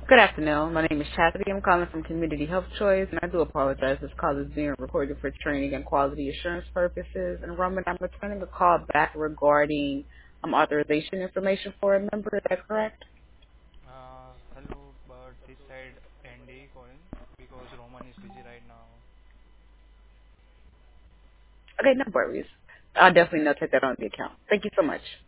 Good afternoon. My name is Chastity. I'm calling from Community Health Choice, and I do apologize. This call is being recorded for training and quality assurance purposes. And Roman, I'm returning a call back regarding authorization information for a member. Is that correct? Hello, but this side Andy calling because Roman is busy right now. Okay, no worries. I'll definitely notate that on the account. Thank you so much.